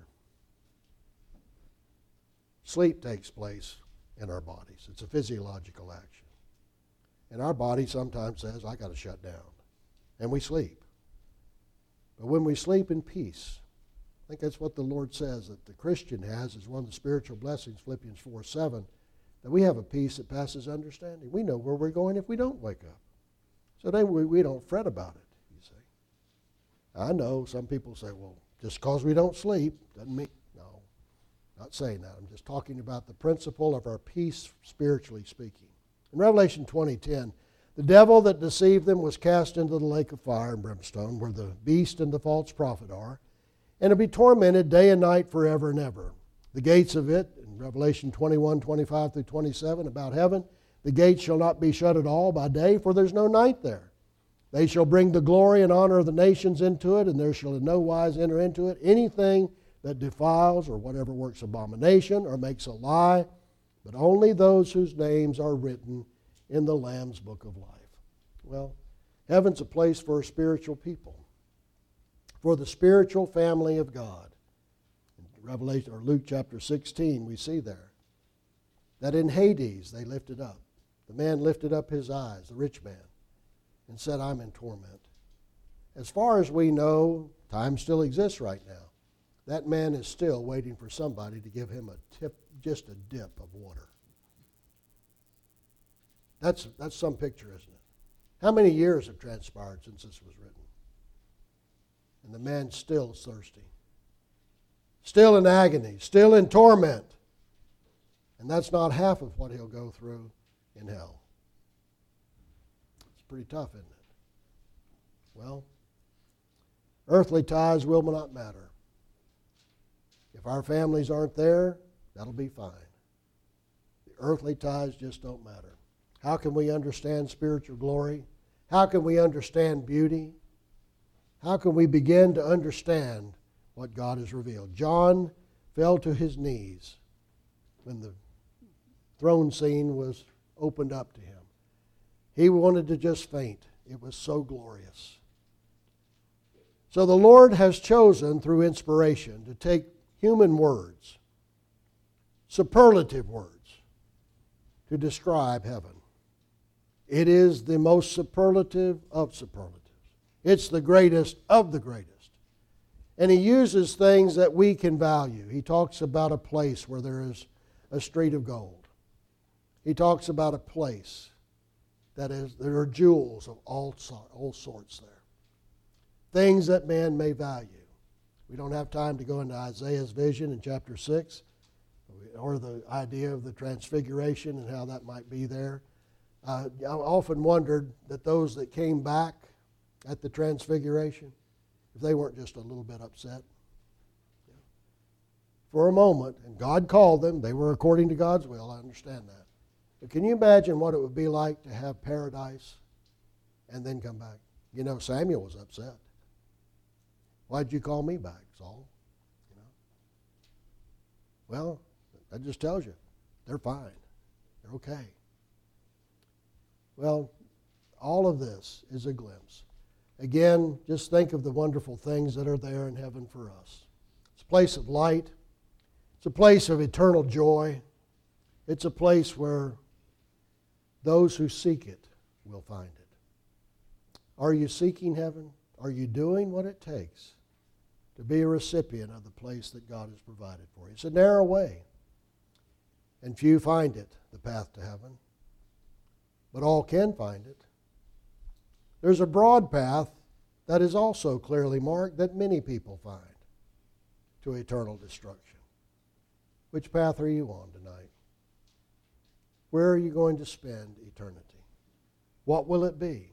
S1: Sleep takes place in our bodies. It's a physiological action. And our body sometimes says, I got to shut down. And we sleep. But when we sleep in peace, I think that's what the Lord says that the Christian has as one of the spiritual blessings, Philippians 4:7, that we have a peace that passes understanding. We know where we're going if we don't wake up. So then we don't fret about it, you see. I know some people say, well, just because we don't sleep doesn't mean, no, not saying that. I'm just talking about the principle of our peace spiritually speaking. In Revelation 20:10, the devil that deceived them was cast into the lake of fire and brimstone, where the beast and the false prophet are, and to be tormented day and night forever and ever. The gates of it, in Revelation 21:25 through 27, about heaven, the gates shall not be shut at all by day, for there's no night there. They shall bring the glory and honor of the nations into it, and there shall in no wise enter into it anything that defiles or whatever works abomination or makes a lie, but only those whose names are written in the Lamb's book of life. Well, heaven's a place for spiritual people, for the spiritual family of God. In Revelation or Luke chapter 16, we see there that in Hades they lifted up. The man lifted up his eyes, the rich man, and said, I'm in torment. As far as we know, time still exists right now. That man is still waiting for somebody to give him a tip, just a dip of water. That's some picture, isn't it? How many years have transpired since this was written? And the man still is thirsty. Still in agony, still in torment. And that's not half of what he'll go through in hell. It's pretty tough, isn't it? Well, earthly ties will not matter. If our families aren't there, that'll be fine. The earthly ties just don't matter. How can we understand spiritual glory? How can we understand beauty? How can we begin to understand what God has revealed? John fell to his knees when the throne scene was opened up to him. He wanted to just faint. It was so glorious. So the Lord has chosen through inspiration to take human words, superlative words, to describe heaven. It is the most superlative of superlatives. It's the greatest of the greatest. And he uses things that we can value. He talks about a place where there is a street of gold. He talks about a place there are jewels of all sorts there. Things that man may value. We don't have time to go into Isaiah's vision in chapter 6 or the idea of the transfiguration and how that might be there. I often wondered that those that came back at the transfiguration, if they weren't just a little bit upset. For a moment, and God called them, they were according to God's will, I understand that. But can you imagine what it would be like to have paradise and then come back. You know, Samuel was upset. Why'd you call me back, Saul? You know. Well, that just tells you they're fine. They're okay. Well, all of this is a glimpse. Again, just think of the wonderful things that are there in heaven for us. It's a place of light. It's a place of eternal joy. It's a place where those who seek it will find it. Are you seeking heaven? Are you doing what it takes to be a recipient of the place that God has provided for you? It's a narrow way, and few find it, the path to heaven. But all can find it. There's a broad path that is also clearly marked that many people find to eternal destruction. Which path are you on tonight? Where are you going to spend eternity? What will it be?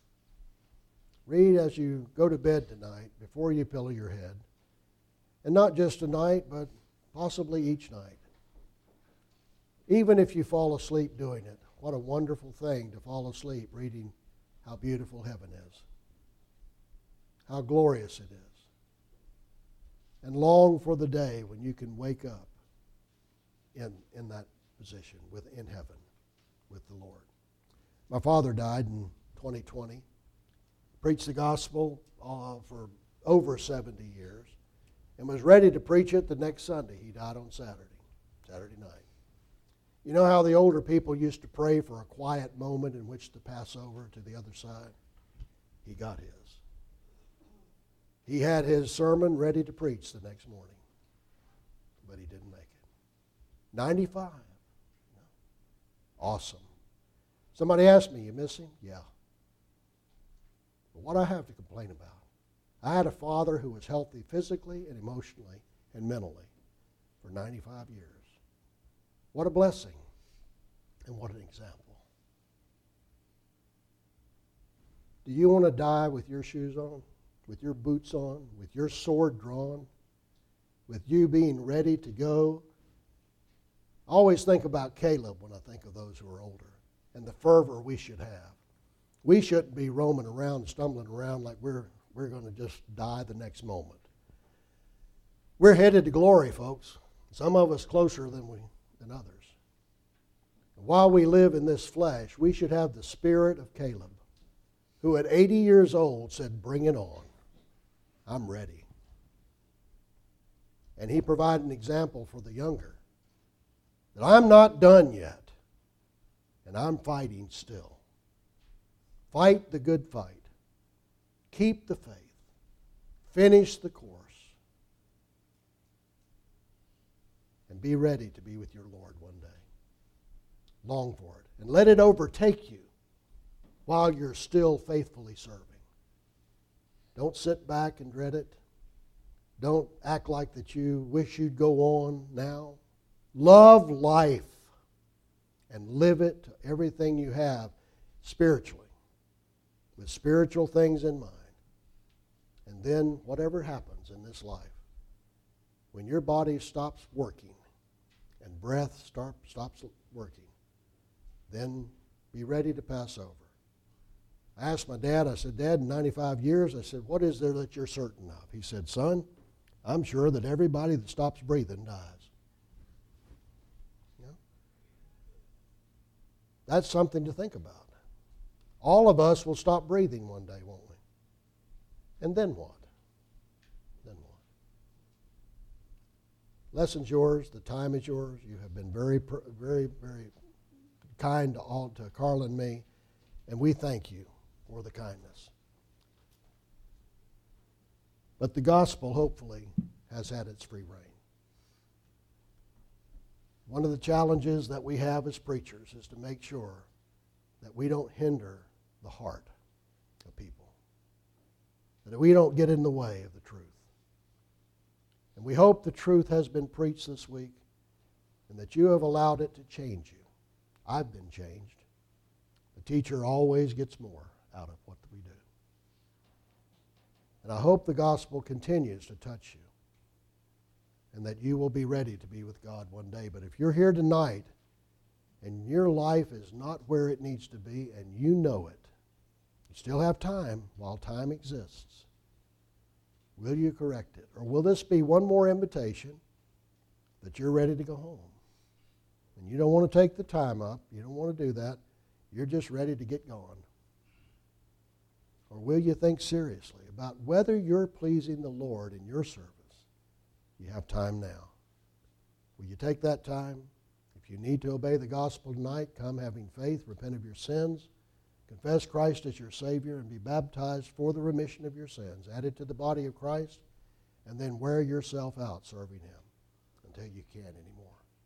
S1: Read as you go to bed tonight, before you pillow your head. And not just tonight, but possibly each night. Even if you fall asleep doing it, what a wonderful thing to fall asleep reading how beautiful heaven is, how glorious it is, and long for the day when you can wake up in that position in heaven with the Lord. My father died in 2020. Preached the gospel for over 70 years and was ready to preach it the next Sunday. He died on Saturday night. You know how the older people used to pray for a quiet moment in which to pass over to the other side? He got his. He had his sermon ready to preach the next morning, but he didn't make it. 95. Awesome. Somebody asked me, you miss him? Yeah. But what I have to complain about? I had a father who was healthy physically and emotionally and mentally for 95 years. What a blessing, and what an example. Do you want to die with your shoes on, with your boots on, with your sword drawn, with you being ready to go? I always think about Caleb when I think of those who are older and the fervor we should have. We shouldn't be roaming around, stumbling around like we're going to just die the next moment. We're headed to glory, folks. Some of us closer than others. And while we live in this flesh, we should have the spirit of Caleb, who at 80 years old said, "Bring it on. I'm ready." And he provided an example for the younger, that I'm not done yet, and I'm fighting still. Fight the good fight. Keep the faith. Finish the course. And be ready to be with your Lord one day. Long for it. And let it overtake you while you're still faithfully serving. Don't sit back and dread it. Don't act like that you wish you'd go on now. Love life and live it to everything you have spiritually, with spiritual things in mind. And then whatever happens in this life, when your body stops working and breath stops working, then be ready to pass over. I asked my dad, I said, "Dad, in 95 years," I said, "what is there that you're certain of?" He said, "Son, I'm sure that everybody that stops breathing dies." You know? That's something to think about. All of us will stop breathing one day, won't we? And then what? Then what? Lesson's yours. The time is yours. You have been very, very, very kind to Carl and me, and we thank you for the kindness. But the gospel, hopefully, has had its free reign. One of the challenges that we have as preachers is to make sure that we don't hinder the heart of people, that we don't get in the way of the truth. And we hope the truth has been preached this week and that you have allowed it to change you. I've been changed. The teacher always gets more out of what we do. And I hope the gospel continues to touch you and that you will be ready to be with God one day. But if you're here tonight and your life is not where it needs to be and you know it, You still have time while time exists. Will you correct it? Or will this be one more invitation that you're ready to go home? And you don't want to take the time up. You don't want to do that. You're just ready to get going. Or will you think seriously about whether you're pleasing the Lord in your service? You have time now. Will you take that time? If you need to obey the gospel tonight, come having faith, repent of your sins, confess Christ as your Savior, and be baptized for the remission of your sins, added to the body of Christ, and then wear yourself out serving Him until you can't anymore.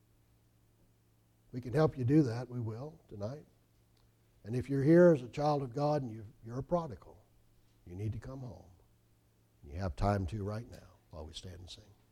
S1: We can help you do that. We will tonight. And if you're here as a child of God and you're a prodigal, you need to come home. You have time to right now while we stand and sing.